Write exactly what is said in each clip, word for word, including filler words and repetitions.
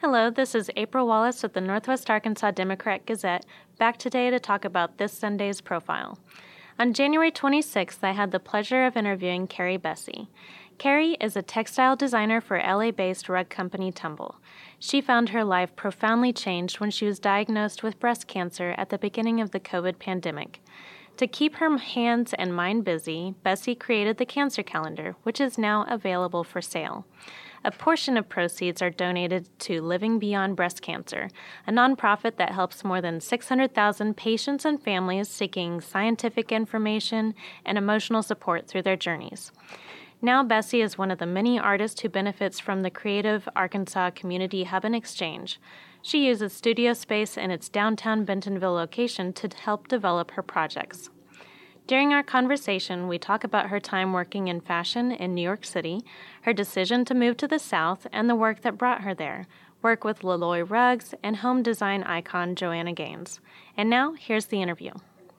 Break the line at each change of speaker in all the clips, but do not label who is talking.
Hello, this is April Wallace with the Northwest Arkansas Democrat Gazette, back today to talk about this Sunday's profile. On January twenty-sixth, I had the pleasure of interviewing Carrie Bessie. Carrie is a textile designer for L A-based rug company Tumble. She found her life profoundly changed when she was diagnosed with breast cancer at the beginning of the COVID pandemic. To keep her hands and mind busy, Bessie created the Cancer Calendar, which is now available for sale. A portion of proceeds are donated to Living Beyond Breast Cancer, a nonprofit that helps more than six hundred thousand patients and families seeking scientific information and emotional support through their journeys. Now Bessie is one of the many artists who benefits from the Creative Arkansas Community Hub and Exchange. She uses studio space in its downtown Bentonville location to help develop her projects. During our conversation, we talk about her time working in fashion in New York City, her decision to move to the South, and the work that brought her there, work with Loloi Rugs, and home design icon Joanna Gaines. And now, here's the interview.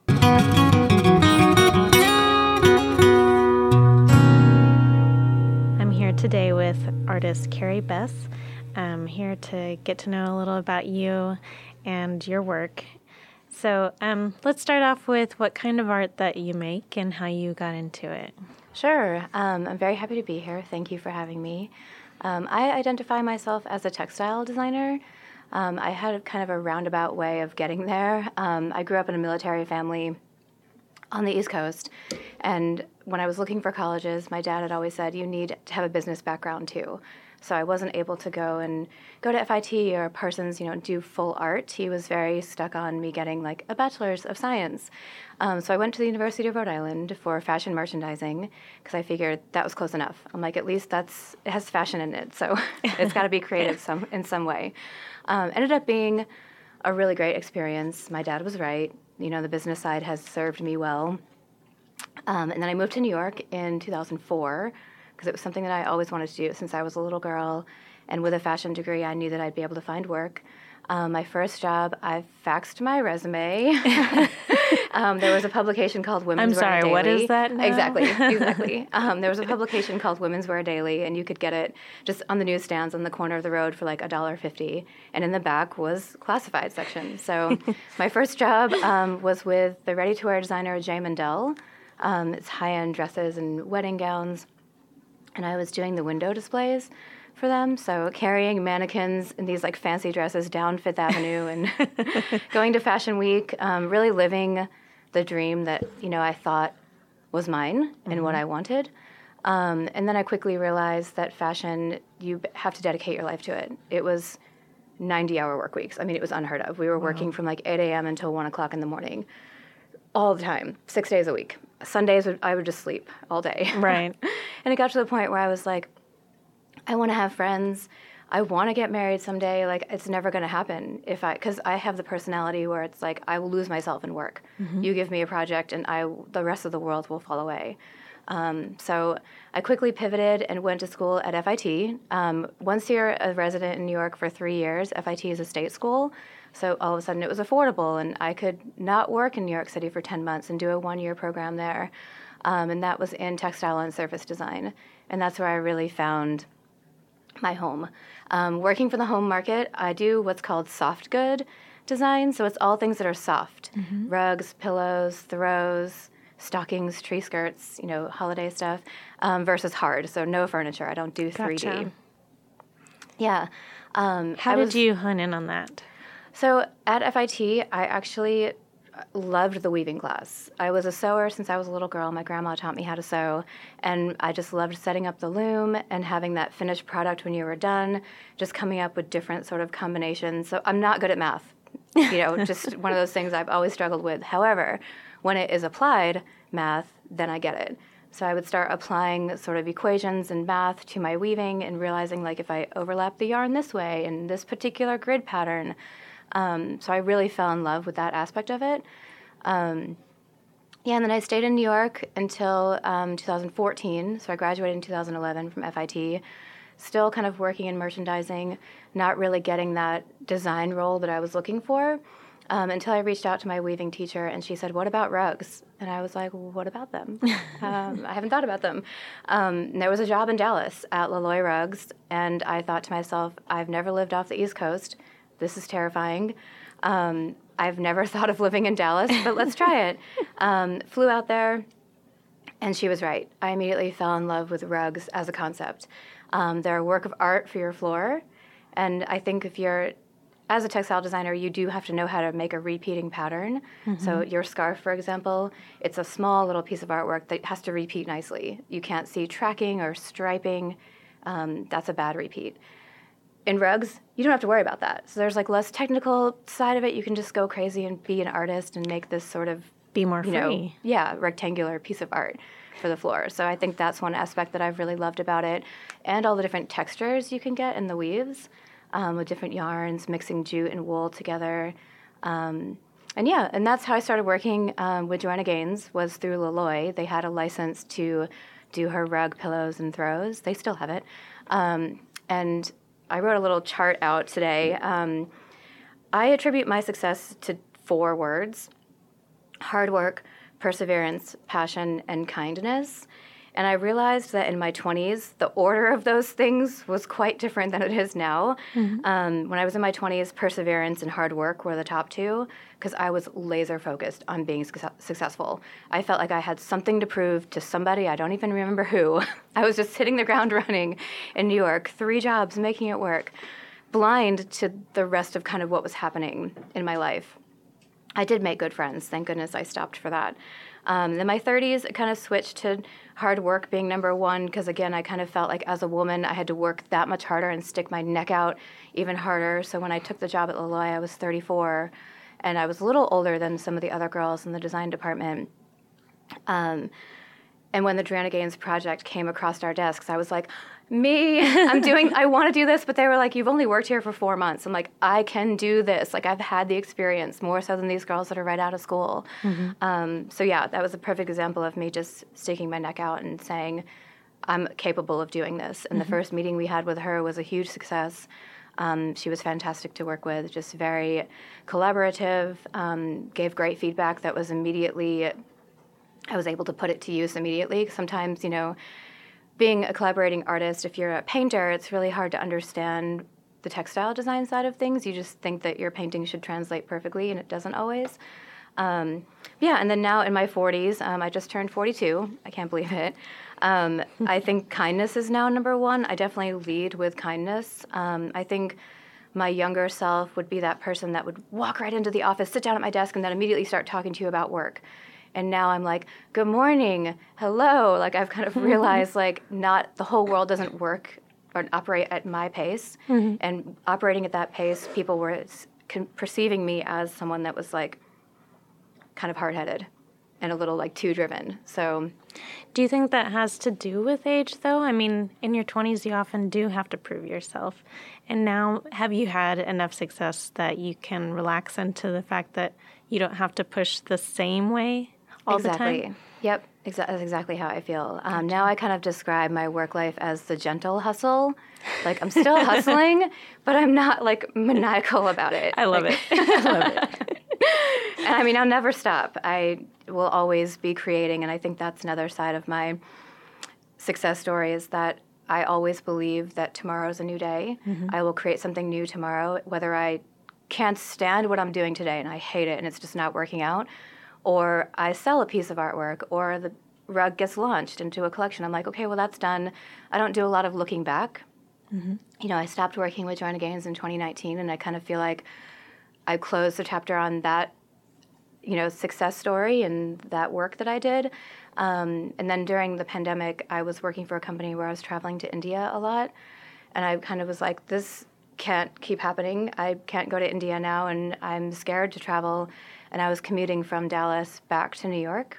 I'm here today with artist Carrie Bess. I'm here to get to know a little about you and your work. So um, let's start off with what kind of art that you make and how you got into it.
Sure. Um, I'm very happy to be here. Thank you for having me. Um, I identify myself as a textile designer. Um, I had kind of a roundabout way of getting there. Um, I grew up in a military family on the East Coast, and when I was looking for colleges, my dad had always said, you need to have a business background too. So I wasn't able to go and go to F I T or Parsons, you know, do full art. He was very stuck on me getting like a bachelor's of science. Um, so I went to the University of Rhode Island for fashion merchandising because I figured that was close enough. I'm like, at least that's it has fashion in it, so it's got to be creative some in some way. Um, ended up being a really great experience. My dad was right. You know, the business side has served me well. Um, and then I moved to New York in two thousand four. Because it was something that I always wanted to do since I was a little girl. And with a fashion degree, I knew that I'd be able to find work. Um, my first job, I faxed my resume. um, there was a publication called Women's Wear
I'm sorry,
Daily.
what is that now?
Exactly, exactly. Um, there was a publication called Women's Wear Daily, and you could get it just on the newsstands on the corner of the road for like a dollar fifty. And in the back was classified section. So my first job um, was with the ready-to-wear designer J. Mendel. Um, it's high-end dresses and wedding gowns. And I was doing the window displays for them, so carrying mannequins in these like fancy dresses down Fifth Avenue and going to Fashion Week, um, really living the dream that, you know, I thought was mine and mm-hmm. what I wanted. Um, and then I quickly realized that fashion, you have to dedicate your life to it. It was ninety-hour work weeks. I mean, it was unheard of. We were wow. working from like eight a.m. until one o'clock in the morning all the time, six days a week. Sundays, I would just sleep all day.
Right.
And it got to the point where I was like, I want to have friends. I want to get married someday. Like, it's never going to happen if I, because I have the personality where it's like, I will lose myself in work. Mm-hmm. You give me a project and I, the rest of the world will fall away. Um, so I quickly pivoted and went to school at F I T. Um, once you're a resident in New York for three years, F I T is a state school. So all of a sudden it was affordable, and I could not work in New York City for ten months and do a one-year program there. Um, and that was in textile and surface design. And that's where I really found my home. Um, working for the home market, I do what's called soft good design. So it's all things that are soft. Mm-hmm. Rugs, pillows, throws, stockings, tree skirts, you know, holiday stuff, um, versus hard. So no furniture. I don't do three D.
Gotcha.
Yeah. Um,
How
I
did
was,
you hone in on that?
So at F I T, I actually loved the weaving class. I was a sewer since I was a little girl. My grandma taught me how to sew, and I just loved setting up the loom and having that finished product when you were done, just coming up with different sort of combinations. So I'm not good at math, you know, just one of those things I've always struggled with. However, when it is applied math, then I get it. So I would start applying sort of equations and math to my weaving and realizing, like, if I overlap the yarn this way in this particular grid pattern. Um, so I really fell in love with that aspect of it. Um, yeah, and then I stayed in New York until um, two thousand fourteen. So I graduated in two thousand eleven from F I T, still kind of working in merchandising, not really getting that design role that I was looking for. Um, until I reached out to my weaving teacher, and she said, "What about rugs?" And I was like, well, "What about them? um, I haven't thought about them." Um, and there was a job in Dallas at Loloi Rugs, and I thought to myself, "I've never lived off the East Coast. This is terrifying. Um, I've never thought of living in Dallas, but let's try it." Um, flew out there, and she was right. I immediately fell in love with rugs as a concept. Um, they're a work of art for your floor, and I think if you're as a textile designer, you do have to know how to make a repeating pattern. Mm-hmm. So your scarf, for example, it's a small little piece of artwork that has to repeat nicely. You can't see tracking or striping. Um, that's a bad repeat. In rugs, you don't have to worry about that. So there's like less technical side of it. You can just go crazy and be an artist and make this sort of
be more free.
You know, yeah, rectangular piece of art for the floor. So I think that's one aspect that I've really loved about it, and all the different textures you can get in the weaves. Um, with different yarns, mixing jute and wool together. Um, and yeah, and that's how I started working um, with Joanna Gaines, was through Loloi. They had a license to do her rug pillows and throws. They still have it. Um, and I wrote a little chart out today. Um, I attribute my success to four words: hard work, perseverance, passion, and kindness. And I realized that in my twenties, the order of those things was quite different than it is now. Mm-hmm. Um, when I was in my twenties, perseverance and hard work were the top two, because I was laser focused on being su- successful. I felt like I had something to prove to somebody, I don't even remember who. I was just hitting the ground running in New York, three jobs, making it work, blind to the rest of kind of what was happening in my life. I did make good friends. Thank goodness I stopped for that. Um, in my thirties, it kind of switched to hard work being number one, because, again, I kind of felt like as a woman I had to work that much harder and stick my neck out even harder. So when I took the job at Loloi, I was thirty-four, and I was a little older than some of the other girls in the design department. Um, and when the Joanna Gaines project came across our desks, I was like, me, I'm doing, I want to do this, but they were like, you've only worked here for four months. I'm like, I can do this. Like, I've had the experience more so than these girls that are right out of school. Mm-hmm. Um, so yeah, that was a perfect example of me just sticking my neck out and saying, I'm capable of doing this. And mm-hmm. the first meeting we had with her was a huge success. Um, she was fantastic to work with, just very collaborative, um, gave great feedback that was immediately, I was able to put it to use immediately. Sometimes, you know, being a collaborating artist, if you're a painter, it's really hard to understand the textile design side of things. You just think that your painting should translate perfectly, and it doesn't always. Um, yeah, and then now in my forties, um, I just turned forty-two. I can't believe it. Um, I think kindness is now number one. I definitely lead with kindness. Um, I think my younger self would be that person that would walk right into the office, sit down at my desk, and then immediately start talking to you about work. And now I'm like, good morning, hello. Like, I've kind of realized, like, not the whole world doesn't work or operate at my pace. Mm-hmm. And operating at that pace, people were con- perceiving me as someone that was, like, kind of hard-headed and a little, like, too driven. So,
do you think that has to do with age, though? I mean, in your twenties, you often do have to prove yourself. And now, have you had enough success that you can relax into the fact that you don't have to push the same way all
exactly.
the time?
Yep, exa- that's exactly how I feel. Um, now I kind of describe my work life as the gentle hustle. Like, I'm still hustling, but I'm not, like, maniacal about it.
I love
like,
it. I love it.
And, I mean, I'll never stop. I will always be creating, and I think that's another side of my success story, is that I always believe that tomorrow's a new day. Mm-hmm. I will create something new tomorrow, whether I can't stand what I'm doing today and I hate it and it's just not working out, or I sell a piece of artwork, or the rug gets launched into a collection. I'm like, okay, well, that's done. I don't do a lot of looking back. Mm-hmm. You know, I stopped working with Joanna Gaines in twenty nineteen, and I kind of feel like I closed the chapter on that, you know, success story and that work that I did. Um, and then during the pandemic, I was working for a company where I was traveling to India a lot, and I kind of was like, this can't keep happening. I can't go to India now, and I'm scared to travel. And I was commuting from Dallas back to New York.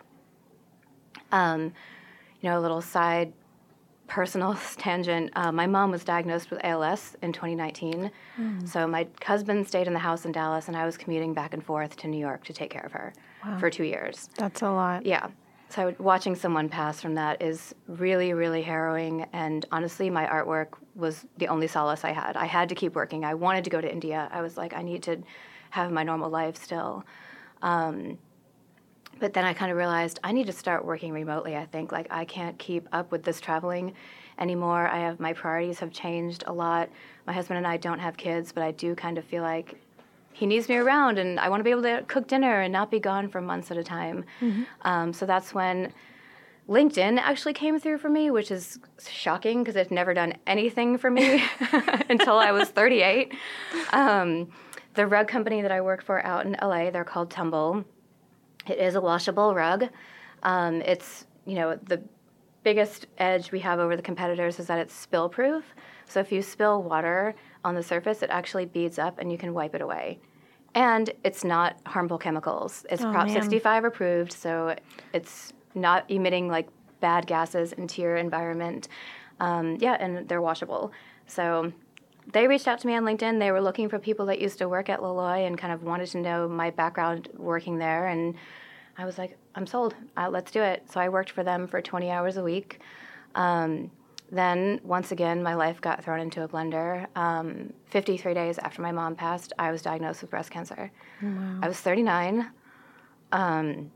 Um, you know, a little side personal tangent. Uh, my mom was diagnosed with A L S in twenty nineteen. Mm. So my husband stayed in the house in Dallas, and I was commuting back and forth to New York to take care of her wow. for two years.
That's a lot.
Yeah. So watching someone pass from that is really, really harrowing. And honestly, my artwork was the only solace I had. I had to keep working. I wanted to go to India. I was like, I need to have my normal life still. Um, but then I kind of realized I need to start working remotely, I think. Like, I can't keep up with this traveling anymore. I have, my priorities have changed a lot. My husband and I don't have kids, but I do kind of feel like he needs me around, and I want to be able to cook dinner and not be gone for months at a time. Mm-hmm. Um, so that's when LinkedIn actually came through for me, which is shocking because it's never done anything for me until I was thirty-eight. Um, the rug company that I work for out in L A, they're called Tumble. It is a washable rug. Um, it's, you know, the biggest edge we have over the competitors is that it's spill proof. So if you spill water on the surface, it actually beads up and you can wipe it away. And it's not harmful chemicals. It's
oh,
Prop
man.
sixty-five approved, so it's not emitting like bad gases into your environment. Um, yeah, and they're washable. So they reached out to me on LinkedIn. They were looking for people that used to work at Loloi and kind of wanted to know my background working there. And I was like, I'm sold. Uh, let's do it. So I worked for them for twenty hours a week. Um, Then, once again, my life got thrown into a blender. Um, fifty-three days after my mom passed, I was diagnosed with breast cancer.
Wow.
I was thirty-nine. Um,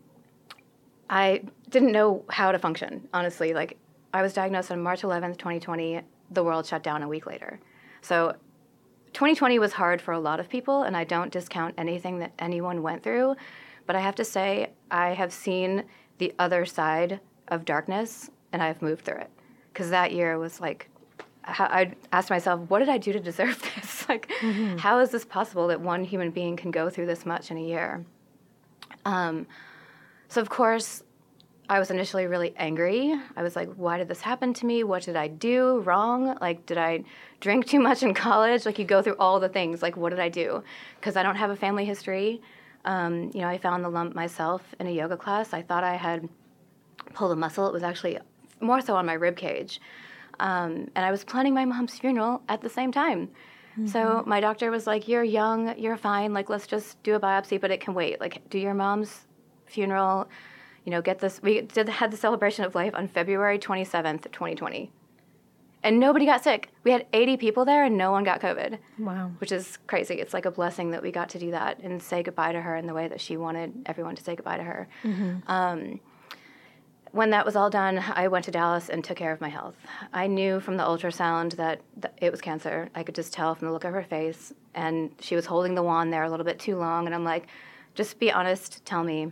I didn't know how to function, honestly. Like, I was diagnosed on March eleventh, twenty twenty. The world shut down a week later. So twenty twenty was hard for a lot of people, and I don't discount anything that anyone went through. But I have to say, I have seen the other side of darkness, and I've moved through it. Because that year was like, I asked myself, what did I do to deserve this? Like, mm-hmm. How is this possible that one human being can go through this much in a year? Um, so, of course, I was initially really angry. I was like, why did this happen to me? What did I do wrong? Like, did I drink too much in college? Like, you go through all the things. Like, what did I do? Because I don't have a family history. Um, you know, I found the lump myself in a yoga class. I thought I had pulled a muscle. It was actually more so on my rib cage. Um, and I was planning my mom's funeral at the same time. Mm-hmm. So my doctor was like, you're young, you're fine, like, let's just do a biopsy, but it can wait. Like, do your mom's funeral, you know, get this. We did had the celebration of life on February twenty-seventh, twenty twenty. And nobody got sick. We had eighty people there and no one got COVID.
Wow.
Which is crazy. It's like a blessing that we got to do that and say goodbye to her in the way that she wanted everyone to say goodbye to her. Mm-hmm. Um, When that was all done, I went to Dallas and took care of my health. I knew from the ultrasound that th- it was cancer. I could just tell from the look of her face. And she was holding the wand there a little bit too long. And I'm like, just be honest, tell me.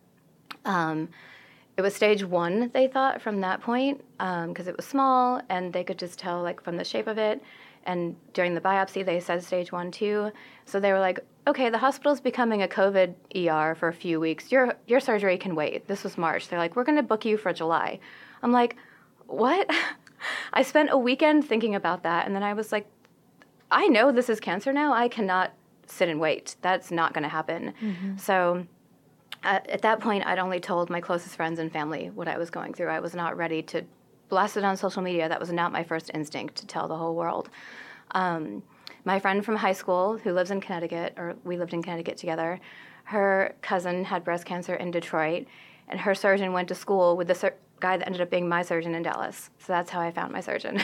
Um, it was stage one, they thought, from that point, because um, it was small. And they could just tell, like, from the shape of it. And during the biopsy, they said stage one, too. So they were like, okay, the hospital's becoming a COVID E R for a few weeks. Your your surgery can wait. This was March. They're like, we're going to book you for July. I'm like, what? I spent a weekend thinking about that, and then I was like, I know this is cancer now. I cannot sit and wait. That's not going to happen. Mm-hmm. So uh, at that point, I'd only told my closest friends and family what I was going through. I was not ready to blast it on social media. That was not my first instinct, to tell the whole world. Um, My friend from high school, who lives in Connecticut, or we lived in Connecticut together, her cousin had breast cancer in Detroit, and her surgeon went to school with the sur- guy that ended up being my surgeon in Dallas. So that's how I found my surgeon.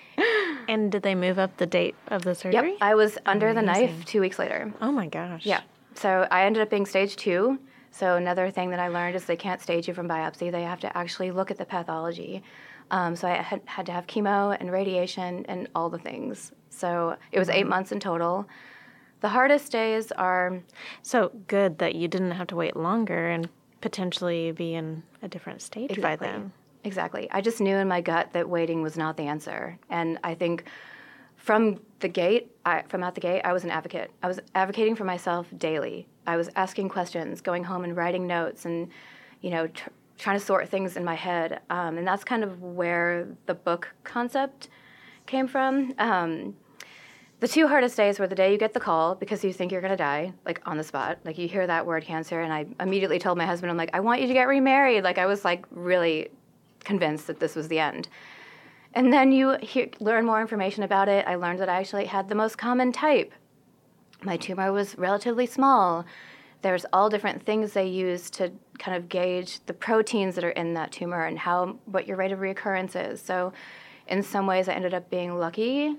And did they move up the date of the surgery?
Yep, I was under
Amazing.
the knife two weeks later.
Oh, my gosh.
Yeah. So I ended up being stage two. So another thing that I learned is they can't stage you from biopsy. They have to actually look at the pathology. Um, so I had, had to have chemo and radiation and all the things. So it was eight months in total. The hardest days are...
So good that you didn't have to wait longer and potentially be in a different stage
exactly.
by then.
Exactly. I just knew in my gut that waiting was not the answer. And I think from the gate, I, from out the gate, I was an advocate. I was advocating for myself daily. I was asking questions, going home and writing notes and, you know, tr- trying to sort things in my head. Um, and that's kind of where the book concept came from. Um, the two hardest days were the day you get the call because you think you're going to die, like on the spot. Like you hear that word cancer, and I immediately told my husband, I'm like, I want you to get remarried. Like I was like really convinced that this was the end. And then you hear, learn more information about it. I learned that I actually had the most common type. My tumor was relatively small. there's all different things they use to kind of gauge the proteins that are in that tumor and how what your rate of reoccurrence is. So in some ways, I ended up being lucky.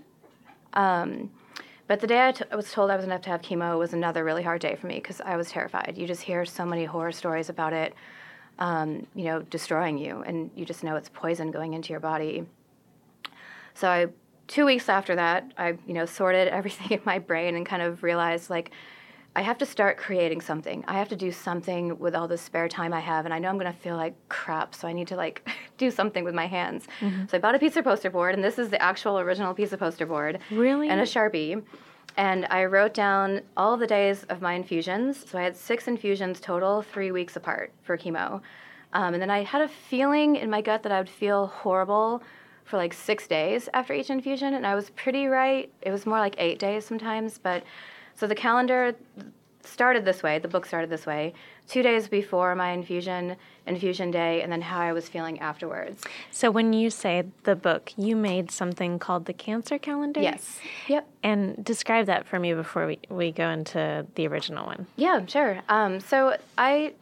Um, but the day I, t- I was told I was going to have to have chemo was another really hard day for me because I was terrified. You just hear so many horror stories about it, um, you know, destroying you, and you just know it's poison going into your body. So I, two weeks after that, I, you know, sorted everything in my brain and kind of realized, like, I have to start creating something. I have to do something with all the spare time I have, and I know I'm going to feel like crap, so I need to, like, do something with my hands. Mm-hmm. So I bought a piece of poster board, and this is the actual original piece of poster board.
Really?
And a Sharpie. And I wrote down all the days of my infusions. So I had six infusions total, three weeks apart for chemo. Um, and then I had a feeling in my gut that I would feel horrible for like six days after each infusion, and I was pretty right. It was more like eight days sometimes, but so the calendar started this way, the book started this way, two days before my infusion, infusion day, and then how I was feeling afterwards.
So when you say the book, you made something called the Cancer Calendar?
Yes. Yep.
And describe that for me before we, we go into the original one.
Yeah, sure. Um, so I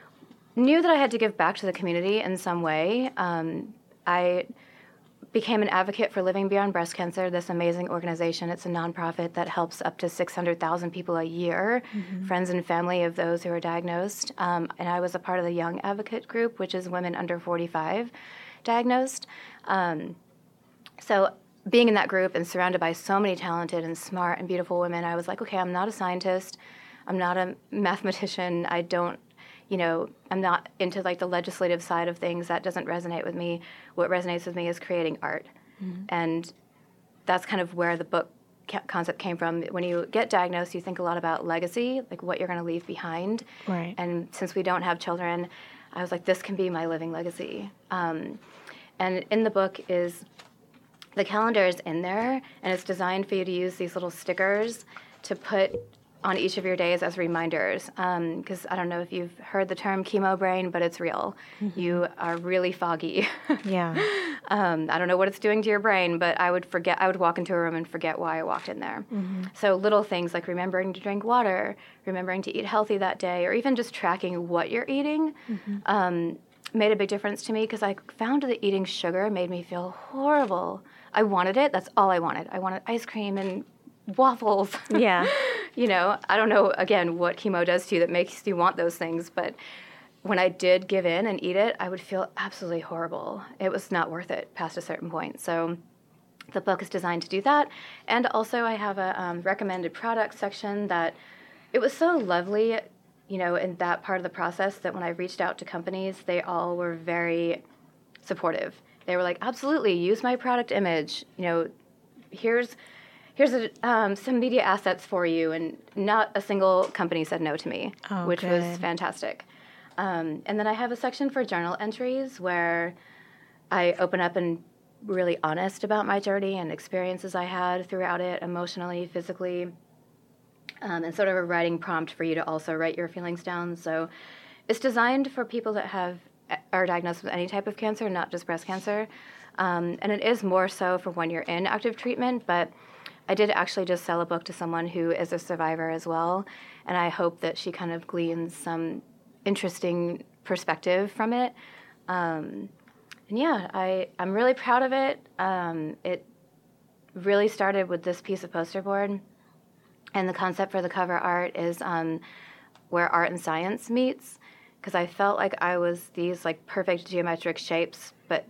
knew that I had to give back to the community in some way. Um, I became an advocate for Living Beyond Breast Cancer, this amazing organization. It's a nonprofit that helps up to six hundred thousand people a year, mm-hmm. friends and family of those who are diagnosed. Um, and I was a part of the Young Advocate Group, which is women under forty-five diagnosed. Um, so being in that group and surrounded by so many talented and smart and beautiful women, I was like, okay, I'm not a scientist. I'm not a mathematician. I don't You know, I'm not into like the legislative side of things. That doesn't resonate with me. What resonates with me is creating art. Mm-hmm. And that's kind of where the book ca- concept came from. When you get diagnosed, you think a lot about legacy, like what you're going to leave behind.
Right.
And since we don't have children, I was like, this can be my living legacy. Um, and in the book is, the calendar is in there, and it's designed for you to use these little stickers to put on each of your days as reminders, because um, I don't know if you've heard the term chemo brain, but it's real. Mm-hmm. You are really foggy.
Yeah.
um, I don't know what it's doing to your brain, but I would forget. I would walk into a room and forget why I walked in there. Mm-hmm. So little things like remembering to drink water, remembering to eat healthy that day, or even just tracking what you're eating mm-hmm. um, made a big difference to me, because I found that eating sugar made me feel horrible. I wanted it. That's all I wanted. I wanted ice cream and waffles.
Yeah.
You know, I don't know, again, what chemo does to you that makes you want those things, but when I did give in and eat it, I would feel absolutely horrible. It was not worth it past a certain point. So the book is designed to do that. And also I have a um, recommended product section that it was so lovely, you know, in that part of the process that when I reached out to companies, they all were very supportive. They were like, absolutely, use my product image. You know, here's... Here's a, um, some media assets for you, and not a single company said no to me,
oh,
which
good.
was fantastic. Um, and then I have a section for journal entries where I open up and really honest about my journey and experiences I had throughout it, emotionally, physically, um, and sort of a writing prompt for you to also write your feelings down. So it's designed for people that have are diagnosed with any type of cancer, not just breast cancer. Um, and it is more so for when you're in active treatment, but I did actually just sell a book to someone who is a survivor as well, and I hope that she kind of gleans some interesting perspective from it. Um, and yeah, I, I'm really proud of it. Um, it really started with this piece of poster board, and the concept for the cover art is um, where art and science meets, because I felt like I was these like perfect geometric shapes, but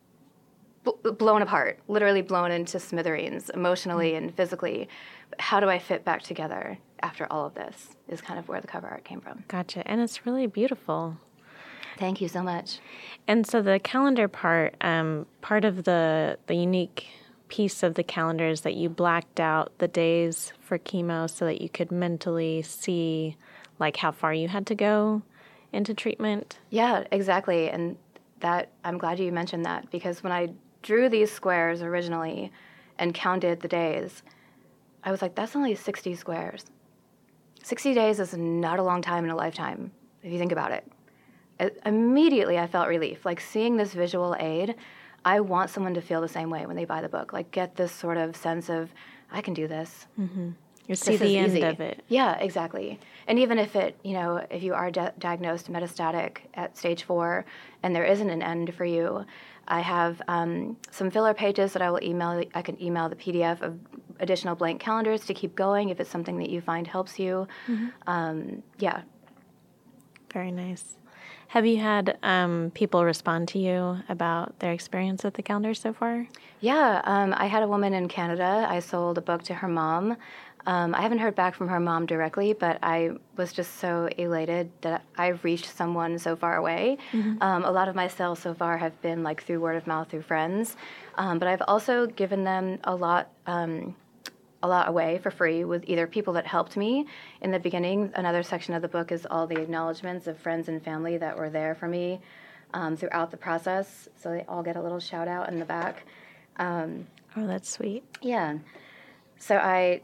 blown apart, literally blown into smithereens, emotionally and physically. But how do I fit back together after all of this is kind of where the cover art came from.
Gotcha. And it's really beautiful.
Thank you so much.
And so the calendar part, um, part of the, the unique piece of the calendar is that you blacked out the days for chemo so that you could mentally see like how far you had to go into treatment.
Yeah, exactly. And that I'm glad you mentioned that, because when I drew these squares originally and counted the days, I was like, that's only sixty squares. sixty days is not a long time in a lifetime, if you think about it. it. Immediately, I felt relief. Like, seeing this visual aid, I want someone to feel the same way when they buy the book. Like, get this sort of sense of, I can do this.
Mm-hmm. You see the end
easy.
of it.
Yeah, exactly. And even if it, you know, if you are di- diagnosed metastatic at stage four and there isn't an end for you, I have um, some filler pages that I will email. I can email the P D F of additional blank calendars to keep going if it's something that you find helps you. Mm-hmm. Um, yeah.
Very nice. Have you had um, people respond to you about their experience with the calendar so far?
Yeah, um, I had a woman in Canada. I sold a book to her mom. Um, I haven't heard back from her mom directly, but I was just so elated that I've reached someone so far away. Mm-hmm. Um, a lot of my sales so far have been like through word of mouth, through friends, um, but I've also given them a lot, um, a lot away for free with either people that helped me in the beginning. Another section of the book is all the acknowledgments of friends and family that were there for me um, throughout the process, so they all get a little shout out in the back. Um,
oh, that's sweet.
Yeah. So I.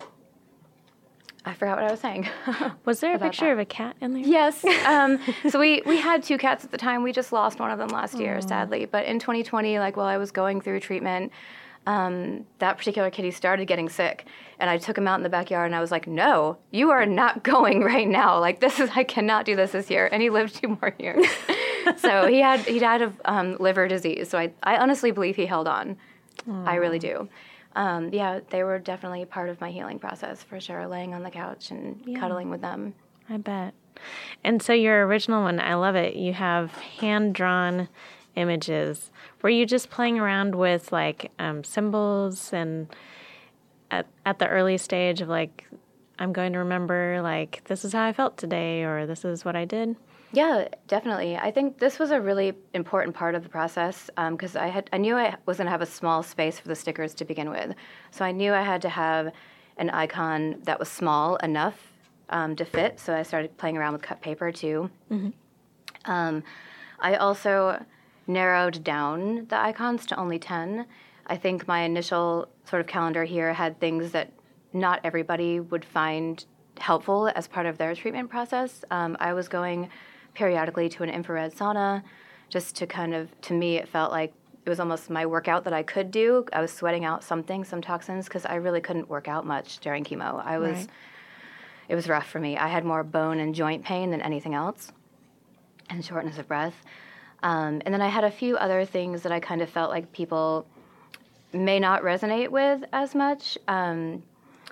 I forgot what I was saying.
Was there a picture
that.
of a cat in there?
Yes. Um, so we, we had two cats at the time. We just lost one of them last Aww. year, sadly. But in twenty twenty, like while I was going through treatment, um, that particular kitty started getting sick. And I took him out in the backyard and I was like, no, you are not going right now. Like this is, I cannot do this this year. And he lived two more years. So he had, he died of um, liver disease. So I, I honestly believe he held on. Aww. I really do. Um, yeah, they were definitely part of my healing process, for sure, laying on the couch and yeah. cuddling with them.
I bet. And so your original one, I love it. You have hand-drawn images. Were you just playing around with, like, um, symbols and at, at the early stage of, like, I'm going to remember, like, this is how I felt today or this is what I did?
Yeah, definitely. I think this was a really important part of the process because um, I had I knew I was going to have a small space for the stickers to begin with. So I knew I had to have an icon that was small enough um, to fit. So I started playing around with cut paper too. Mm-hmm. Um, I also narrowed down the icons to only ten. I think my initial sort of calendar here had things that not everybody would find helpful as part of their treatment process. Um, I was going periodically to an infrared sauna just to kind of, to me, it felt like it was almost my workout that I could do. I was sweating out something, some toxins, because I really couldn't work out much during chemo. I was, right. It was rough for me. I had more bone and joint pain than anything else and shortness of breath. Um, and then I had a few other things that I kind of felt like people may not resonate with as much. Um,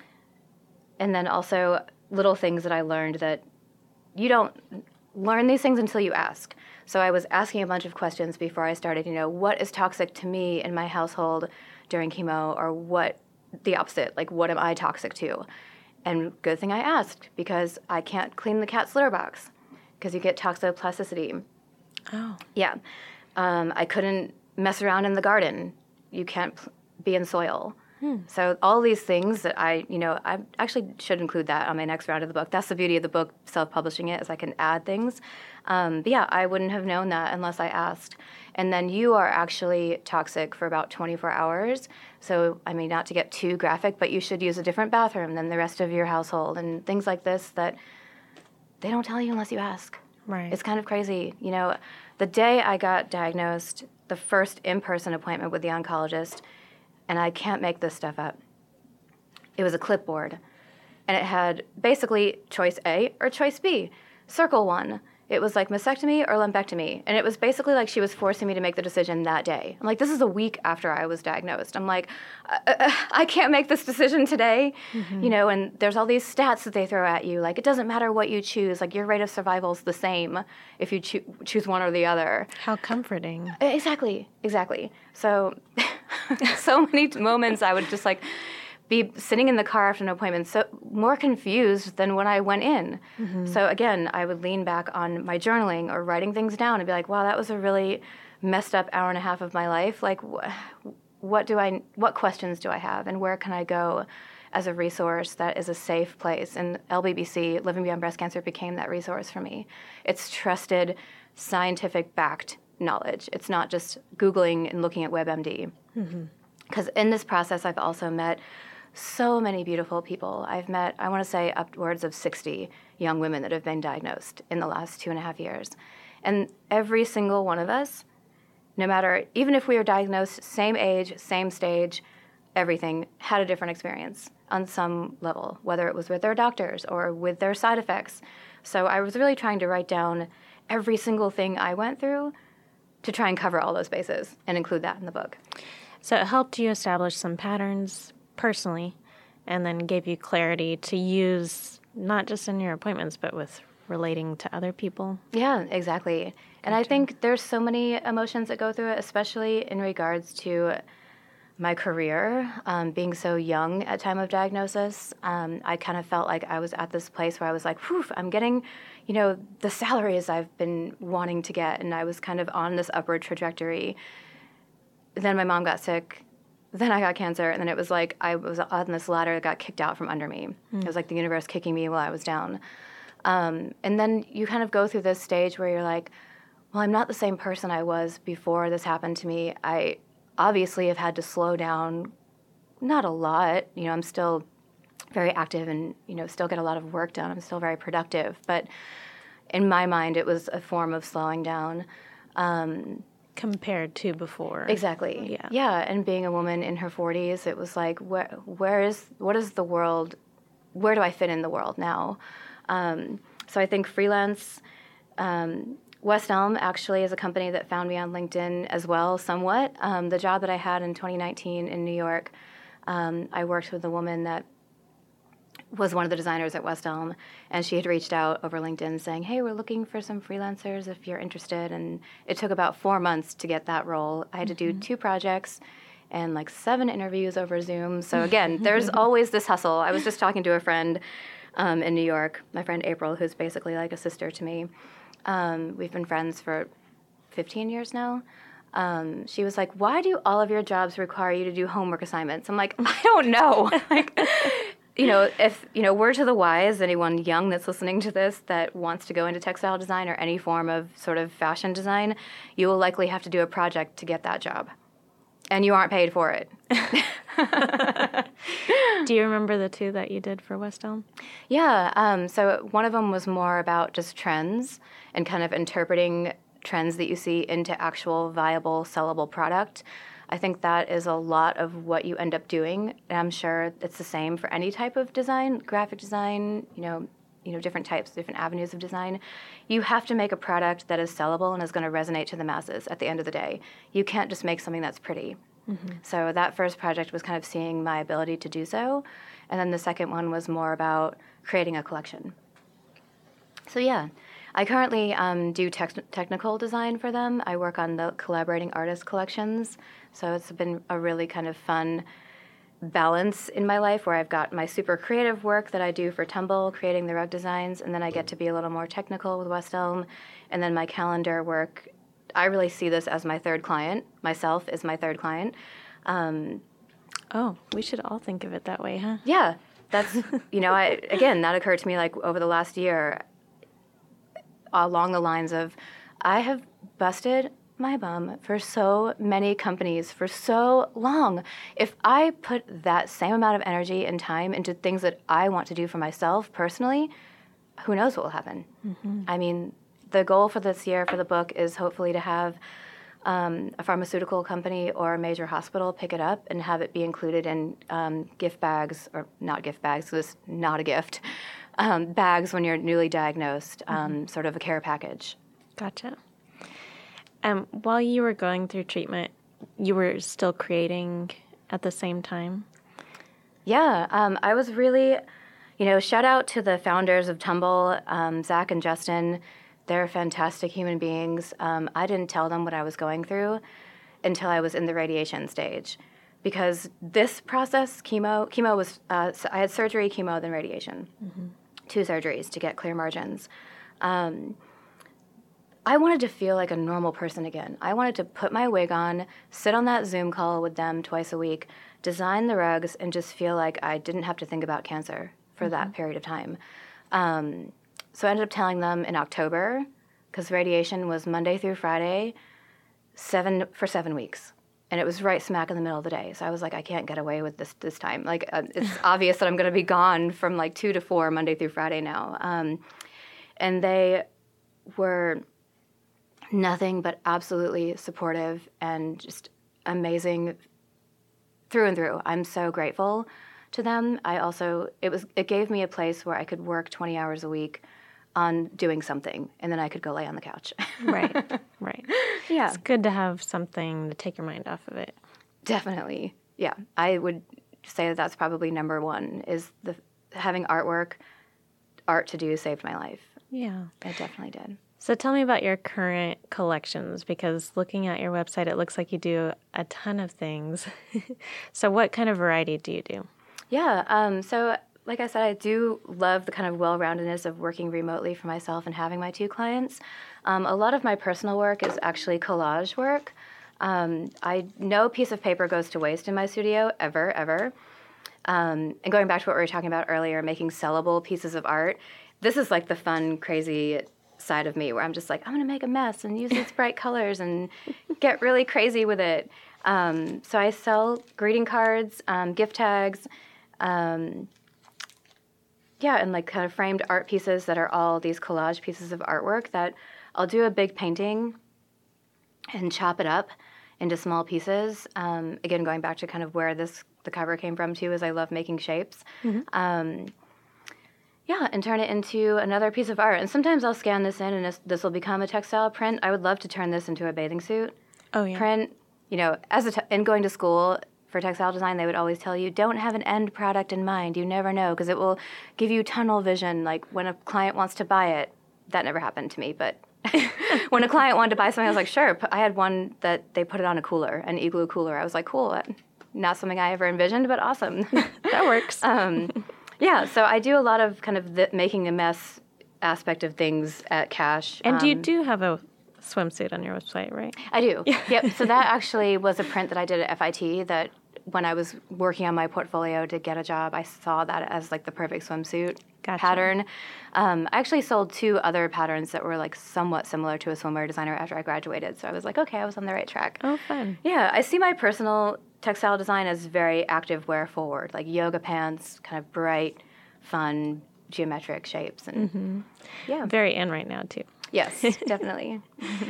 and then also little things that I learned that you don't learn these things until you ask. So I was asking a bunch of questions before I started, you know, what is toxic to me in my household during chemo, or what, the opposite, like what am I toxic to? And good thing I asked, because I can't clean the cat's litter box because you get toxoplasticity.
Oh.
Yeah. Um, I couldn't mess around in the garden. You can't p- be in soil. Hmm. So all these things that I, you know, I actually should include that on my next round of the book. That's the beauty of the book, self-publishing it, is I can add things. Um, but yeah, I wouldn't have known that unless I asked. And then you are actually toxic for about twenty-four hours. So, I mean, not to get too graphic, but you should use a different bathroom than the rest of your household and things like this that they don't tell you unless you ask.
Right.
It's kind of crazy. You know, the day I got diagnosed, the first in-person appointment with the oncologist, and I can't make this stuff up. It was a clipboard, and it had basically choice A or choice B. Circle one. It was like mastectomy or lumpectomy, and it was basically like she was forcing me to make the decision that day. I'm like, this is a week after I was diagnosed. I'm like, I, I can't make this decision today, mm-hmm. you know, and there's all these stats that they throw at you. Like, it doesn't matter what you choose. Like, your rate of survival is the same if you cho- choose one or the other.
How comforting.
Exactly, exactly. So, so many moments I would just like be sitting in the car after an appointment, so more confused than when I went in. Mm-hmm. So again, I would lean back on my journaling or writing things down and be like, wow, that was a really messed up hour and a half of my life. Like, wh- what do I, what questions do I have, and where can I go as a resource that is a safe place? And L B B C, Living Beyond Breast Cancer, became that resource for me. It's trusted, scientific-backed knowledge. It's not just Googling and looking at WebMD. Because mm-hmm. in this process, I've also met so many beautiful people. I've met, I want to say, upwards of sixty young women that have been diagnosed in the last two and a half years. And every single one of us, no matter, even if we were diagnosed same age, same stage, everything, had a different experience. on some level, whether it was with their doctors or with their side effects. So I was really trying to write down every single thing I went through to try and cover all those bases and include that in the book.
So it helped you establish some patterns personally and then gave you clarity to use not just in your appointments, but with relating to other people.
Yeah, exactly. Gotcha. And I think there's so many emotions that go through it, especially in regards to my career. Um, being so young at time of diagnosis, um, I kind of felt like I was at this place where I was like, whew, I'm getting, you know, the salaries I've been wanting to get, and I was kind of on this upward trajectory. Then my mom got sick. Then I got cancer, and then it was like I was on this ladder that got kicked out from under me. Mm. It was like the universe kicking me while I was down. Um, and then you kind of go through this stage where you're like, well, I'm not the same person I was before this happened to me. I obviously have had to slow down, not a lot. You know, I'm still very active and, you know, still get a lot of work done. I'm still very productive. But in my mind, it was a form of slowing down. Um,
Compared to before.
Exactly.
Yeah.
Yeah. And being a woman in her forties, it was like, where, where is, what is the world, where do I fit in the world now? Um, so I think freelance, um, West Elm actually is a company that found me on LinkedIn as well, somewhat. Um, the job that I had in twenty nineteen in New York, um, I worked with a woman that was one of the designers at West Elm, and she had reached out over LinkedIn saying, hey, we're looking for some freelancers if you're interested. And it took about four months to get that role. I had to do mm-hmm. two projects and like seven interviews over Zoom. So again, there's always this hustle. I was just talking to a friend um, in New York, my friend April, who's basically like a sister to me. Um, we've been friends for fifteen years now. Um, she was like, why do all of your jobs require you to do homework assignments? I'm like, I don't know. like, you know, if, you know, word to the wise, anyone young that's listening to this that wants to go into textile design or any form of sort of fashion design, you will likely have to do a project to get that job. And you aren't paid for it.
Do you remember the two that you did for West Elm?
Yeah. Um, so one of them was more about just trends and kind of interpreting trends that you see into actual viable, sellable product. I think that is a lot of what you end up doing. And I'm sure it's the same for any type of design, graphic design, you know, you know, different types, different avenues of design. You have to make a product that is sellable and is going to resonate to the masses at the end of the day. You can't just make something that's pretty. Mm-hmm. So that first project was kind of seeing my ability to do so. And then the second one was more about creating a collection. So yeah, I currently um, do tech- technical design for them. I work on the collaborating artist collections. So it's been a really kind of fun balance in my life where I've got my super creative work that I do for Tumble, creating the rug designs, and then I get to be a little more technical with West Elm, and then my calendar work. I really see this as my third client. Myself is my third client. Um,
oh, we should all think of it that way, huh?
Yeah, that's, you know, I again, that occurred to me like over the last year along the lines of I have busted my bum for so many companies for so long. If I put that same amount of energy and time into things that I want to do for myself personally, who knows what will happen? Mm-hmm. I mean, the goal for this year for the book is hopefully to have um, a pharmaceutical company or a major hospital pick it up and have it be included in um, gift bags, or not gift bags, so this is not a gift, um, bags when you're newly diagnosed, um, mm-hmm. sort of a care package.
Gotcha. Um, while you were going through treatment, you were still creating at the same time?
Yeah, um, I was really, you know, shout out to the founders of Tumble, um, Zach and Justin. They're fantastic human beings. Um, I didn't tell them what I was going through until I was in the radiation stage. Because this process, chemo, chemo was, uh, I had surgery, chemo, then radiation. Mm-hmm. Two surgeries to get clear margins. Um, I wanted to feel like a normal person again. I wanted to put my wig on, sit on that Zoom call with them twice a week, design the rugs, and just feel like I didn't have to think about cancer for mm-hmm. that period of time. Um, so I ended up telling them in October, because radiation was Monday through Friday, seven for seven weeks. And it was right smack in the middle of the day. So I was like, I can't get away with this this time. Like, uh, it's obvious that I'm going to be gone from like two to four Monday through Friday now. Um, and they were nothing but absolutely supportive and just amazing through and through. I'm so grateful to them, I also, it was, it gave me a place where I could work twenty hours a week on doing something, and then I could go lay on the couch.
Right, right.
Yeah.
It's good to have something to take your mind off of it.
Definitely. Yeah. I would say that that's probably number one, is the having artwork, art to do saved my life.
Yeah.
It definitely did.
So tell me about your current collections, because looking at your website, it looks like you do a ton of things. So what kind of variety do you do?
Yeah. Um, so like I said, I do love the kind of well-roundedness of working remotely for myself and having my two clients. Um, a lot of my personal work is actually collage work. Um, I no piece of paper goes to waste in my studio, ever, ever. Um, and going back to what we were talking about earlier, making sellable pieces of art, this is like the fun, crazy side of me where I'm just like, I'm going to make a mess and use these bright colors and get really crazy with it. Um, so I sell greeting cards, um, gift tags, um, yeah, and like kind of framed art pieces that are all these collage pieces of artwork that I'll do a big painting and chop it up into small pieces. Um, again, going back to kind of where this the cover came from too, is I love making shapes. Mm-hmm. Um, yeah, and turn it into another piece of art. And sometimes I'll scan this in, and this, this will become a textile print. I would love to turn this into a bathing suit
oh, yeah.
print. You know, as a t- in going to school for textile design, they would always tell you, don't have an end product in mind. You never know, because it will give you tunnel vision. Like when a client wants to buy it, that never happened to me, but when a client wanted to buy something, I was like, sure. I had one that they put it on a cooler, an igloo cooler. I was like, cool. Not something I ever envisioned, but awesome.
That works.
um, yeah, so I do a lot of kind of the making a mess aspect of things at Cash.
And
um,
you do have a swimsuit on your website, right?
I do. Yep. So that actually was a print that I did at F I T that when I was working on my portfolio to get a job, I saw that as like the perfect swimsuit
Gotcha.
pattern. Um, I actually sold two other patterns that were like somewhat similar to a swimwear designer after I graduated. So I was like, okay, I was on the right track.
Oh, fun.
Yeah, I see my personal textile design as very active wear forward, like yoga pants, kind of bright, fun, geometric shapes. And
mm-hmm.
yeah.
Very in right now, too.
Yes, definitely.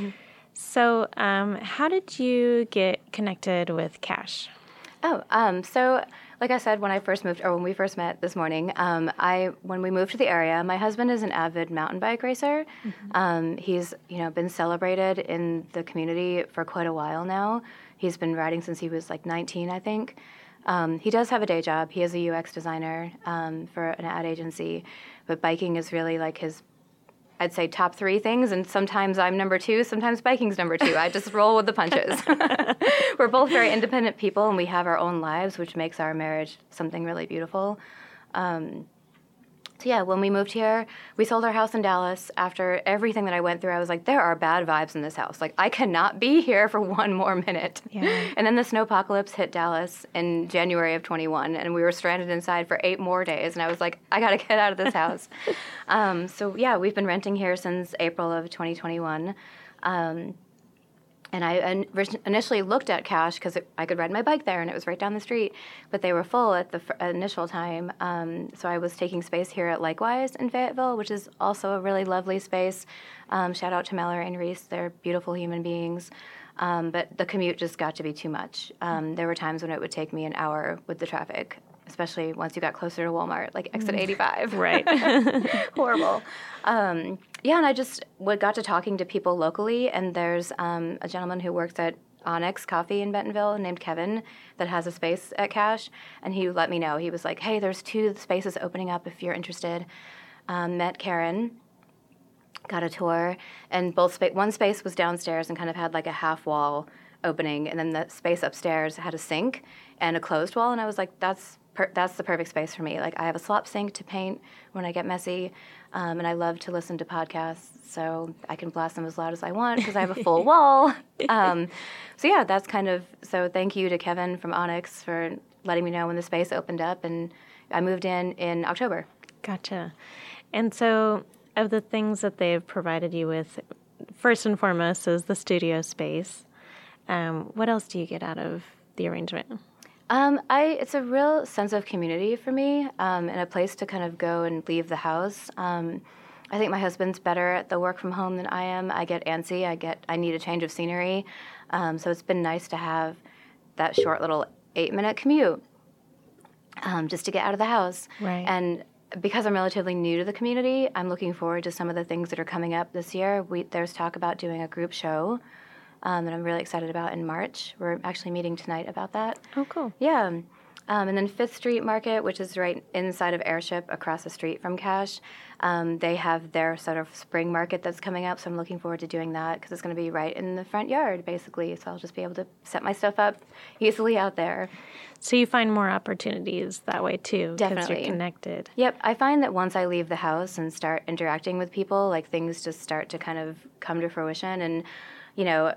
So um, how did you get connected with Cash?
Oh, um, so like I said, when I first moved, or when we first met this morning, um, I when we moved to the area, my husband is an avid mountain bike racer. Mm-hmm. Um, he's you know been celebrated in the community for quite a while now. He's been riding since he was like nineteen, I think. Um, he does have a day job. He is a U X designer um, for an ad agency, but biking is really like his, I'd say, top three things, and sometimes I'm number two, sometimes biking's number two. I just roll with the punches. We're both very independent people, and we have our own lives, which makes our marriage something really beautiful. Um, so yeah, when we moved here, we sold our house in Dallas. After everything that I went through, I was like, there are bad vibes in this house. Like, I cannot be here for one more minute.
Yeah.
And then the snowpocalypse hit Dallas in January of twenty-one, and we were stranded inside for eight more days. And I was like, I got to get out of this house. um, so yeah, we've been renting here since April of twenty twenty-one. Um, And I initially looked at Cash because I could ride my bike there, and it was right down the street. But they were full at the f- initial time, um, so I was taking space here at Likewise in Fayetteville, which is also a really lovely space. Um, shout out to Mallory and Reese; they're beautiful human beings. Um, but the commute just got to be too much. Um, there were times when it would take me an hour with the traffic, especially once you got closer to Walmart, like exit eighty-five.
Right.
Horrible. Um, yeah, and I just w- got to talking to people locally, and there's um, a gentleman who works at Onyx Coffee in Bentonville named Kevin that has a space at Cash, and he let me know. He was like, hey, there's two spaces opening up if you're interested. Um, met Karen, got a tour, and both spa- one space was downstairs and kind of had like a half wall opening, and then the space upstairs had a sink and a closed wall, and I was like, that's per- that's the perfect space for me. Like, I have a slop sink to paint when I get messy, um, and I love to listen to podcasts, so I can blast them as loud as I want because I have a full wall. Um, so yeah, that's kind of, so thank you to Kevin from Onyx for letting me know when the space opened up, and I moved in in October.
Gotcha. And so of the things that they've provided you with, first and foremost is the studio space. Um, what else do you get out of the arrangement?
Um, I it's a real sense of community for me, um, and a place to kind of go and leave the house. Um, I think my husband's better at the work from home than I am. I get antsy. I get I need a change of scenery. Um, so it's been nice to have that short little eight minute commute. um, just to get out of the house.
Right.
And because I'm relatively new to the community, I'm looking forward to some of the things that are coming up this year. We, there's talk about doing a group show um, that I'm really excited about in March. We're actually meeting tonight about that.
Oh, cool.
Yeah. Um, and then Fifth Street Market, which is right inside of Airship across the street from Cache, um, they have their sort of spring market that's coming up, so I'm looking forward to doing that because it's going to be right in the front yard, basically, so I'll just be able to set my stuff up easily out there.
So you find more opportunities that way, too, because
Definitely.
you're connected.
Yep, I find that once I leave the house and start interacting with people, like, things just start to kind of come to fruition, and, you know,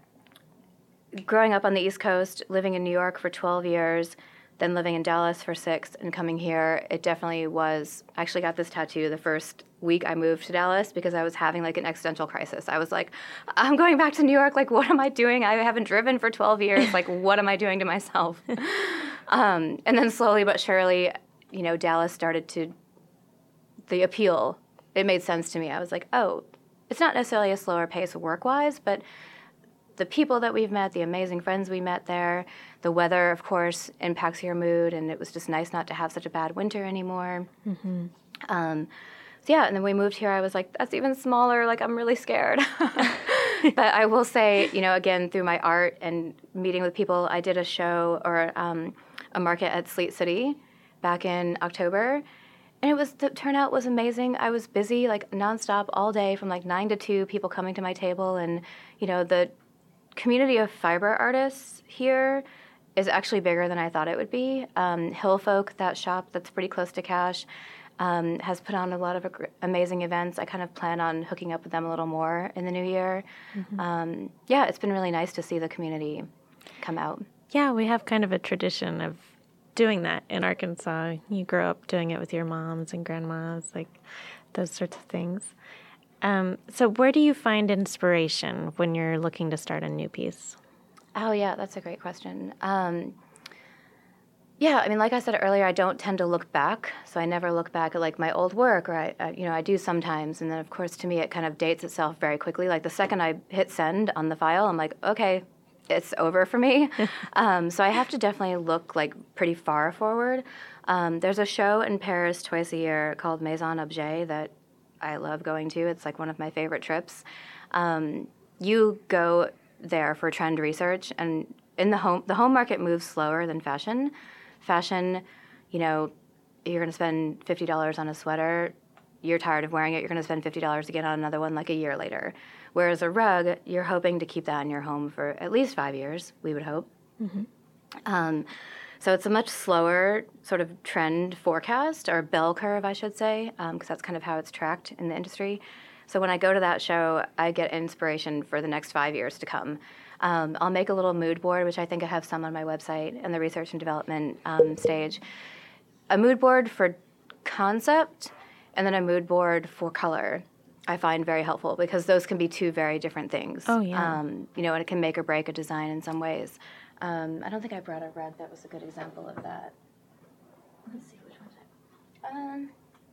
growing up on the East Coast, living in New York for twelve years, then living in Dallas for six and coming here, it definitely was, I actually got this tattoo the first week I moved to Dallas because I was having like an existential crisis. I was like, I'm going back to New York, like what am I doing? I haven't driven for twelve years, like what am I doing to myself? um, and then slowly but surely, you know, Dallas started to, the appeal, it made sense to me. I was like, oh, it's not necessarily a slower pace work-wise, but the people that we've met, the amazing friends we met there, the weather, of course, impacts your mood, and it was just nice not to have such a bad winter anymore. Mm-hmm. Um, so yeah, and then we moved here. I was like, that's even smaller. Like, I'm really scared. But I will say, you know, again, through my art and meeting with people, I did a show or um, a market at Sleet City back in October, and it was the turnout was amazing. I was busy, like, nonstop all day from, like, nine to two, people coming to my table, and, you know, the community of fiber artists here is actually bigger than I thought it would be. Um, Hillfolk, that shop that's pretty close to Cache, um, has put on a lot of ag- amazing events. I kind of plan on hooking up with them a little more in the new year. Mm-hmm. Um, yeah, it's been really nice to see the community come out.
Yeah, we have kind of a tradition of doing that in Arkansas. You grow up doing it with your moms and grandmas, like those sorts of things. Um, so where do you find inspiration when you're looking to start a new piece?
Oh, yeah, that's a great question. Um, yeah, I mean, like I said earlier, I don't tend to look back, so I never look back at, like, my old work, or I, I, you know, I do sometimes, and then, of course, to me, it kind of dates itself very quickly. Like, the second I hit send on the file, I'm like, okay, it's over for me. um, so I have to definitely look, like, pretty far forward. Um, there's a show in Paris twice a year called Maison Objet that I love going to. It's like one of my favorite trips. Um, you go there for trend research, and in the home, the home market moves slower than fashion. Fashion, you know, you're going to spend fifty dollars on a sweater. You're tired of wearing it. You're going to spend fifty dollars again on another one like a year later. Whereas a rug, you're hoping to keep that in your home for at least five years, we would hope. Mm-hmm. Um, So it's a much slower sort of trend forecast, or bell curve, I should say, because um, that's kind of how it's tracked in the industry. So when I go to that show, I get inspiration for the next five years to come. Um, I'll make a little mood board, which I think I have some on my website in the research and development um, stage. A mood board for concept, and then a mood board for color, I find very helpful, because those can be two very different things.
Oh, yeah.
Um, you know, and it can make or break a design in some ways. Um, I don't think I brought a red that was a good example of that. Let's see, which one's it? Um,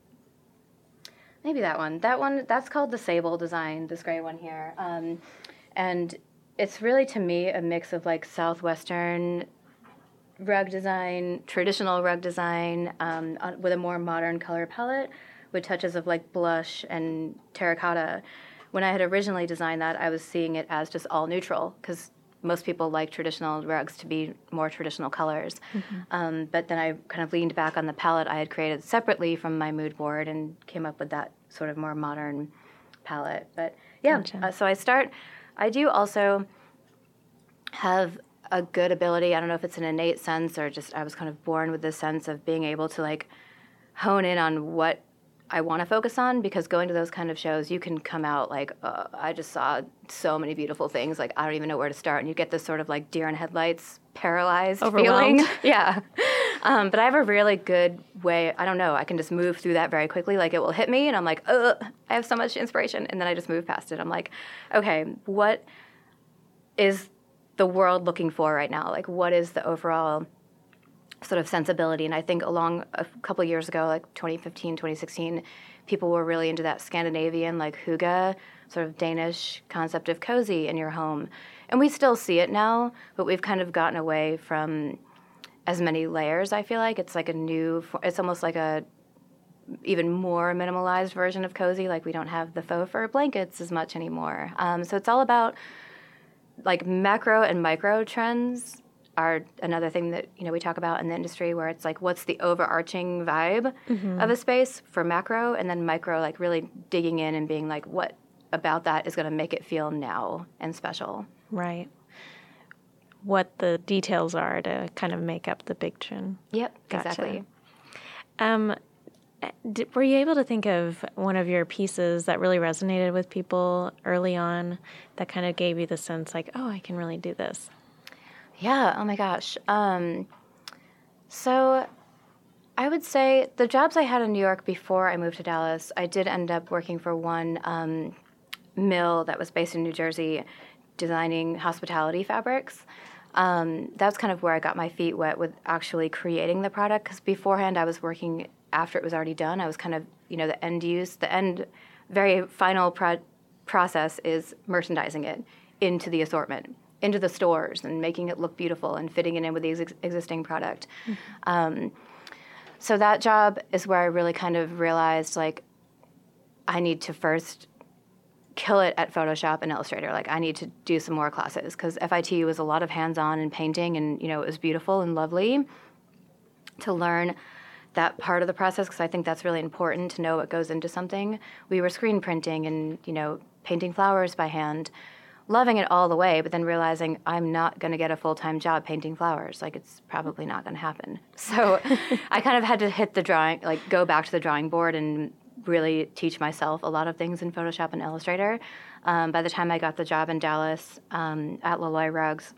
maybe that one. That one, that's called the Sable design, this gray one here. Um, and it's really, to me, a mix of, like, Southwestern rug design, traditional rug design, um, uh, with a more modern color palette, with touches of, like, blush and terracotta. When I had originally designed that, I was seeing it as just all neutral, because most people like traditional rugs to be more traditional colors. Mm-hmm. Um, but then I kind of leaned back on the palette I had created separately from my mood board and came up with that sort of more modern palette. But yeah, gotcha. uh, so I start, I do also have a good ability, I don't know if it's an innate sense or just I was kind of born with this sense of being able to, like, hone in on what I want to focus on, because going to those kind of shows, you can come out like, uh, I just saw so many beautiful things, like, I don't even know where to start, and you get this sort of, like, deer in headlights, paralyzed feeling. Yeah. Um, but I have a really good way, I don't know, I can just move through that very quickly, like, it will hit me, and I'm like, ugh, I have so much inspiration, and then I just move past it. I'm like, okay, what is the world looking for right now? Like, what is the overall sort of sensibility? And I think along a couple of years ago, like twenty fifteen, twenty sixteen, people were really into that Scandinavian, like hygge, sort of Danish concept of cozy in your home. And we still see it now, but we've kind of gotten away from as many layers, I feel like. It's like a new, it's almost like a even more minimalized version of cozy. Like we don't have the faux fur blankets as much anymore. Um, so it's all about like macro and micro trends are another thing that, you know, we talk about in the industry, where it's like, what's the overarching vibe mm-hmm. of a space for macro, and then micro, like really digging in and being like, what about that is going to make it feel now and special.
Right. What the details are to kind of make up the big trend.
Yep,
Gotcha.
Exactly.
Um, did, were you able to think of one of your pieces that really resonated with people early on that kind of gave you the sense like, oh, I can really do this?
Yeah, oh my gosh. Um, so I would say the jobs I had in New York before I moved to Dallas, I did end up working for one um, mill that was based in New Jersey designing hospitality fabrics. Um, that's kind of where I got my feet wet with actually creating the product, because beforehand I was working after it was already done. I was kind of, you know, the end use, the end very final pro- process is merchandising it into the assortment, into the stores, and making it look beautiful and fitting it in with the ex- existing product. Mm-hmm. Um, so that job is where I really kind of realized, like, I need to first kill it at Photoshop and Illustrator. Like, I need to do some more classes, because F I T was a lot of hands-on and painting, and, you know, it was beautiful and lovely to learn that part of the process, because I think that's really important to know what goes into something. We were screen printing and, you know, painting flowers by hand, loving it all the way, but then realizing I'm not going to get a full-time job painting flowers. Like, it's probably not going to happen. So I kind of had to hit the drawing, like go back to the drawing board and really teach myself a lot of things in Photoshop and Illustrator. Um, by the time I got the job in Dallas um, at Loloi Rugs,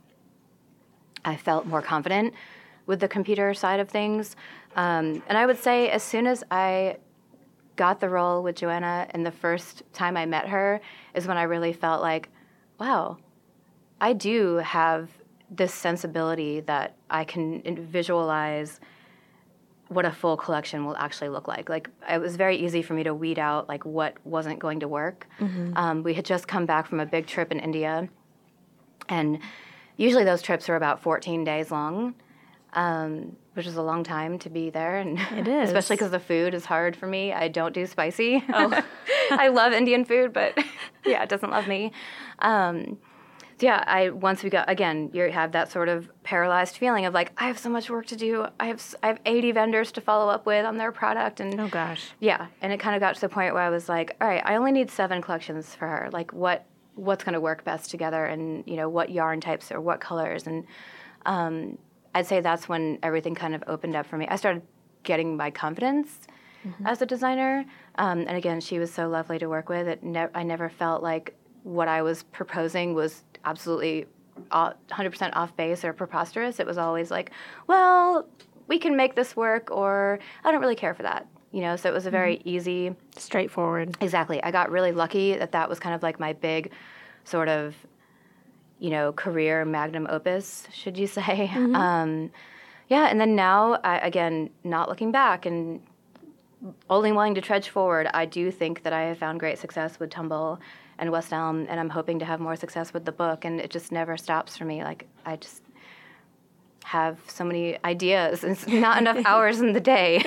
I felt more confident with the computer side of things. Um, and I would say as soon as I got the role with Joanna, and the first time I met her is when I really felt like, wow, I do have this sensibility that I can visualize what a full collection will actually look like. Like, it was very easy for me to weed out like what wasn't going to work. Mm-hmm. Um, we had just come back from a big trip in India, and usually those trips are about fourteen days long, um, which is a long time to be there. And
it is.
Especially because the food is hard for me. I don't do spicy. Oh. I love Indian food, but yeah, it doesn't love me. Um, so yeah, I once we got, again, you have that sort of paralyzed feeling of like, I have so much work to do. I have I have eighty vendors to follow up with on their product. And
oh, gosh.
Yeah, and it kind of got to the point where I was like, all right, I only need seven collections for her. Like, what what's going to work best together, and, you know, what yarn types or what colors. And um, I'd say that's when everything kind of opened up for me. I started getting my confidence mm-hmm. as a designer. Um, and again, she was so lovely to work with. It ne- I never felt like what I was proposing was absolutely one hundred percent off base or preposterous. It was always like, well, we can make this work, or I don't really care for that. You know, so it was a very mm-hmm. easy...
straightforward.
Exactly. I got really lucky that that was kind of like my big sort of, you know, career magnum opus, should you say. Mm-hmm. Um, yeah, and then now, I, again, not looking back and only wanting to trudge forward, I do think that I have found great success with Tumble and West Elm, and I'm hoping to have more success with the book, and it just never stops for me. Like, I just have so many ideas. It's not enough hours in the day.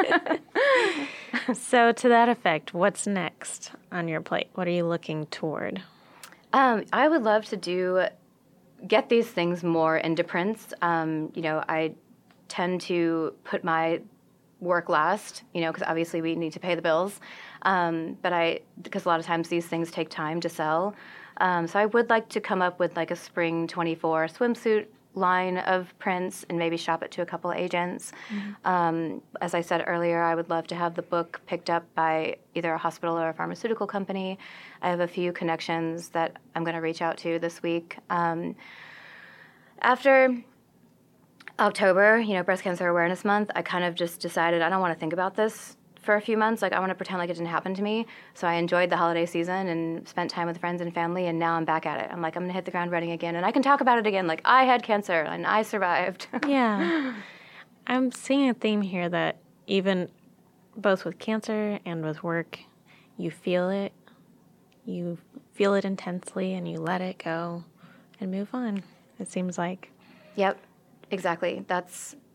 So to that effect, what's next on your plate? What are you looking toward?
Um, I would love to do, get these things more into prints. Um, you know, I tend to put my work last, you know, because obviously we need to pay the bills. Um, but I, because a lot of times these things take time to sell. Um, so I would like to come up with like a spring twenty-four swimsuit line of prints and maybe shop it to a couple of agents. Mm-hmm. Um, as I said earlier, I would love to have the book picked up by either a hospital or a pharmaceutical company. I have a few connections that I'm going to reach out to this week. Um, after October, you know, Breast Cancer Awareness Month, I kind of just decided I don't want to think about this for a few months. Like, I want to pretend like it didn't happen to me. So I enjoyed the holiday season and spent time with friends and family, and now I'm back at it. I'm like, I'm going to hit the ground running again, and I can talk about it again. Like, I had cancer, and I survived.
Yeah. I'm seeing a theme here that even both with cancer and with work, you feel it. You feel it intensely, and you let it go and move on, it seems like.
Yep, exactly. That's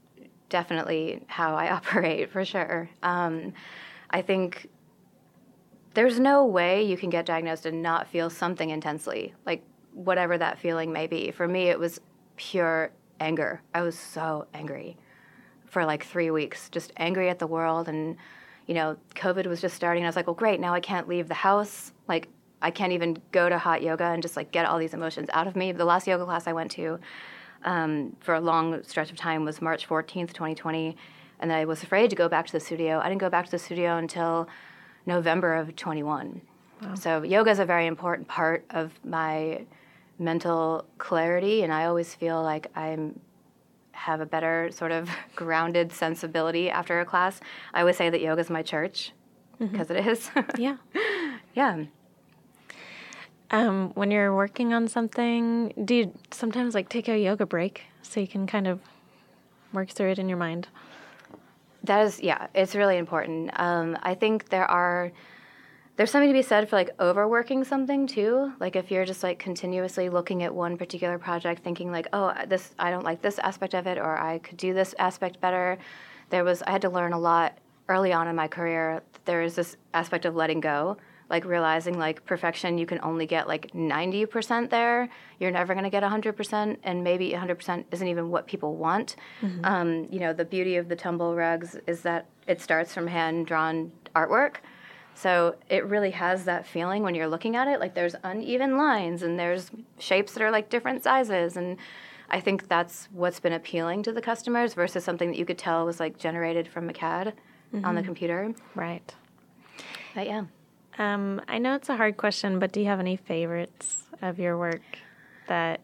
definitely how I operate, for sure. Um, I think there's no way you can get diagnosed and not feel something intensely, like whatever that feeling may be. For me, it was pure anger. I was so angry for like three weeks, just angry at the world. And, you know, COVID was just starting. And I was like, well, great, now I can't leave the house. Like, I can't even go to hot yoga and just like get all these emotions out of me. The last yoga class I went to um, for a long stretch of time was March fourteenth, twenty twenty. And I was afraid to go back to the studio. I didn't go back to the studio until November of twenty-one. Wow. So yoga is a very important part of my mental clarity, and I always feel like I'm have a better sort of grounded sensibility after a class. I always say that yoga is my church, because mm-hmm. it is.
Yeah.
Yeah.
Um, when you're working on something, do you sometimes like take a yoga break so you can kind of work through it in your mind?
That is, yeah, it's really important. Um, I think there are, there's something to be said for like overworking something too. Like if you're just like continuously looking at one particular project, thinking like, oh, this, I don't like this aspect of it, or I could do this aspect better. There was, I had to learn a lot early on in my career. There is this aspect of letting go, like realizing like perfection, you can only get like ninety percent there. You're never going to get one hundred percent, and maybe one hundred percent isn't even what people want. Mm-hmm. Um, you know, the beauty of the tumble rugs is that it starts from hand-drawn artwork. So it really has that feeling when you're looking at it, like there's uneven lines and there's shapes that are like different sizes. And I think that's what's been appealing to the customers versus something that you could tell was like generated from a C A D mm-hmm. on the computer.
Right.
But yeah.
Um, I know it's a hard question, but do you have any favorites of your work that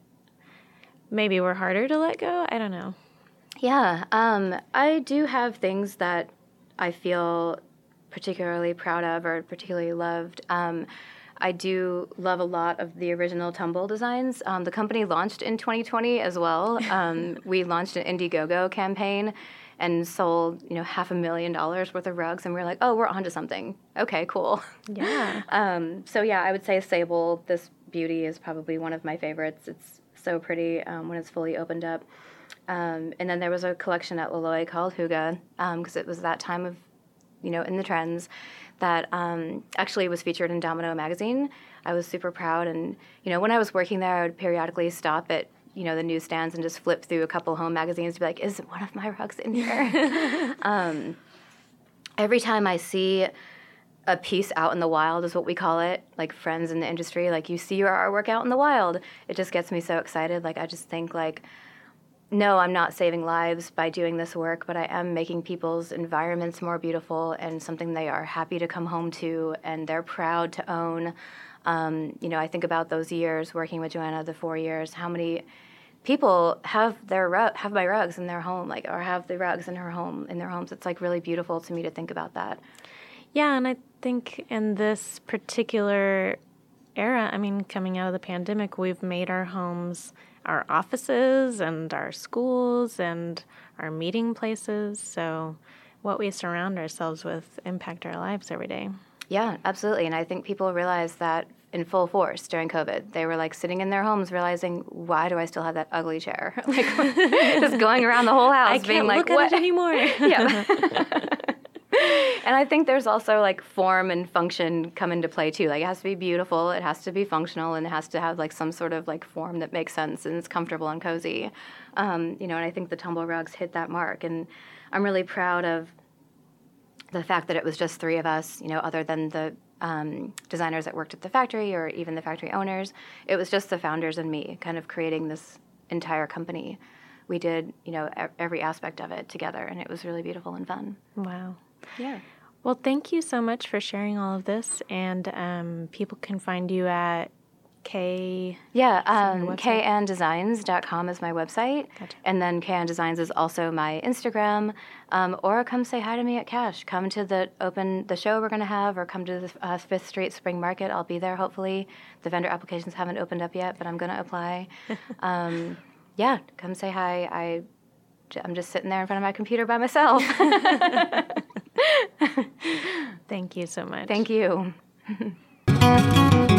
maybe were harder to let go? I don't know.
Yeah, um, I do have things that I feel particularly proud of or particularly loved. Um, I do love a lot of the original Tumble designs. Um, the company launched in twenty twenty as well. Um, we launched an Indiegogo campaign and sold, you know, half a million dollars worth of rugs, and we were like, oh, we're onto something. Okay, cool.
Yeah.
um, so yeah, I would say Sable, this beauty, is probably one of my favorites. It's so pretty um, when it's fully opened up. Um, and then there was a collection at Loloi called Hygge, because um, it was that time of, you know, in the trends, that um, actually was featured in Domino magazine. I was super proud, and, you know, when I was working there, I would periodically stop at, you know, the newsstands and just flip through a couple home magazines to be like, is one of my rugs in here? um, every time I see a piece out in the wild, is what we call it, like friends in the industry, like you see your artwork out in the wild, it just gets me so excited. Like I just think like, no, I'm not saving lives by doing this work, but I am making people's environments more beautiful and something they are happy to come home to and they're proud to own. Um, you know, I think about those years working with Joanna, the four years, how many people have their rug, have my rugs in their home, like, or have the rugs in her home, in their homes. It's like really beautiful to me to think about that.
Yeah, and I think in this particular era, I mean, coming out of the pandemic, we've made our homes our offices and our schools and our meeting places. So what we surround ourselves with impact our lives every day.
Yeah, absolutely. And I think people realized that in full force during COVID. They were like sitting in their homes realizing, why do I still have that ugly chair? Like just going around the whole house
I
being
can't
like,
look
what?
at it anymore.
Yeah. And I think there's also like form and function come into play too. Like it has to be beautiful, it has to be functional, and it has to have like some sort of like form that makes sense and it's comfortable and cozy. Um, you know, and I think the Tumble rugs hit that mark. And I'm really proud of the fact that it was just three of us, you know, other than the um, designers that worked at the factory or even the factory owners. It was just the founders and me kind of creating this entire company. We did, you know, every aspect of it together, and it was really beautiful and fun.
Wow.
Yeah.
Well, thank you so much for sharing all of this, and um, people can find you at K...
Yeah, um, K N designs dot com is my website,
Gotcha.
And then K N Designs is also my Instagram, um, or come say hi to me at Cash. Come to the open the show we're going to have, or come to the uh, Fifth Street Spring Market. I'll be there, hopefully. The vendor applications haven't opened up yet, but I'm going to apply. um, yeah, come say hi. I, I'm just sitting there in front of my computer by myself.
Thank you so much.
Thank you.